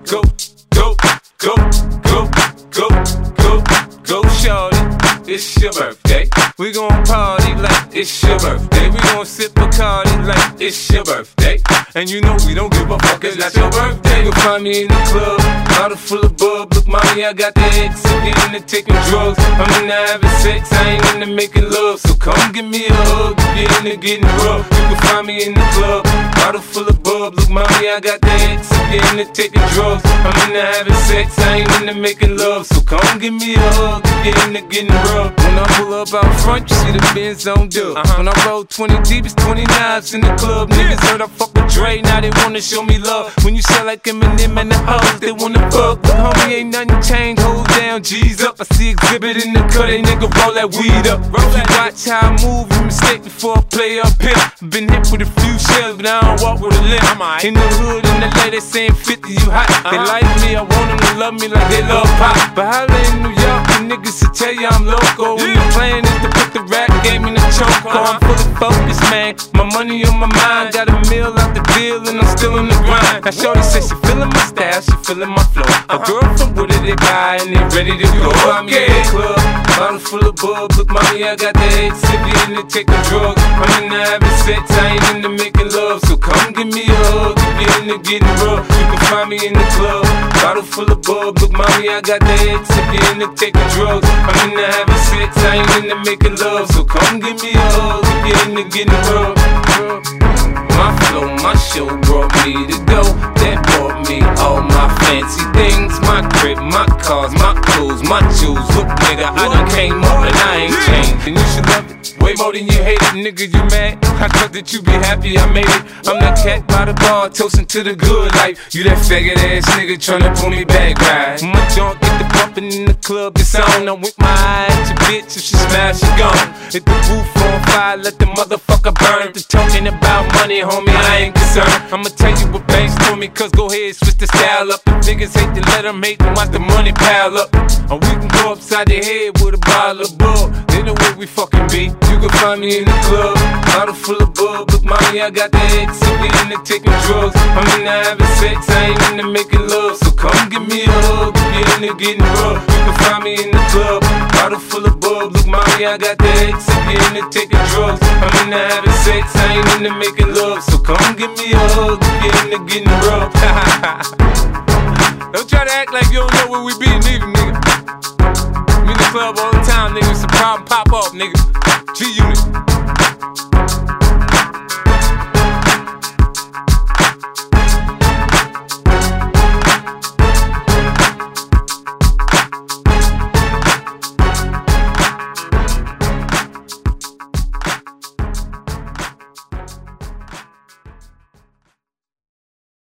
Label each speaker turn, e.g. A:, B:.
A: go, go, go, go, go, go, go, shorty. It's your birthday. We gon' party like it's your birthday. We gon' sip Bacardi like it's your birthday. And you know we don't give a fuck, it's not your birthday. You'll find me in the club, bottle full of bub. Look, mommy, I got the X. I'm into taking drugs. I'm into having sex, I ain't into making love. So come give me a hug, get into getting rough. You can find me in the club, bottle full of bub. Look, mommy, I got the X. I'm into taking drugs. I'm into having sex, I ain't into making love. So come give me a hug, get into getting rough. When I pull up out front, you see the Benz on dub. When I roll 20 deep, it's 29s in the club. Niggas heard I fuck with Dre, now they wanna show me love. When you sell like Eminem and the hoes, they wanna fuck. But homie, ain't nothing changed, hold down, G's up. I see exhibit in the cut, they nigga roll that weed up. If you watch how I move, you mistake before I play up here. Been hit with a few shells, but I don't walk with a limp. In the hood, in the lady saying 50, you hot. They like me, I want them to love me like they love pop. But holla in New York, the niggas will tell you I'm loco. When the plan is to put the rap game in the choke. I'm fully focused, man. My money on my mind. Got a meal out the deal and I'm still in the grind. Now shorty says she feeling my style, she feeling my flow. A girl from Wooded, they buy and they ready to go. I'm in the club, bottle full of bub. Look, mommy, I got the X. If you into taking drugs, I'm into having sex, I ain't into making love. So come give me a hug, if you into getting rough. You can find me in the club, bottle full of bub. Look, mommy, I got the X. If you into taking drugs, I'm into having sex, I ain't into making love. So come give me a hug, if you into getting rough. My flow, my show brought me to go. That brought me all my fancy things. My crib, my cars, my clothes, my jewels. Look, nigga, I done came up and I ain't changed. And you should love it way more than you hate it. Nigga, you mad? I thought that you be happy I made it. I'm that cat by the bar, toasting to the good life. You that faggot ass nigga tryna pull me back, right? My junk get the bumpin' in the club, it's on. I'm with my eye at your bitch, if she smash, she gone. Hit the roof on fire, let the motherfucker burn. The talking about money, homie, I ain't concerned. I'ma tell you what banks told me, cause go ahead, switch the style up. If niggas hate to let them hate, then watch the money pile up. Or we can go upside the head with a bottle of bug. They know where we fucking be. You can find me in the club, bottle full of bub. Look, mommy, I got the X. If you into taking drugs, I'm into having sex, I ain't into making love. So come give me a hug, if you into getting rough. You can find me in the club, bottle full of bub. Look, mommy, I got the X. If you into taking drugs, I'm into having sex, I ain't into making love. So come give me a hug, if you into getting rough. Don't try to act like you don't know where we be, neither, nigga. I'm in the club all the time, nigga. It's a problem, pop off, nigga. G-Unit.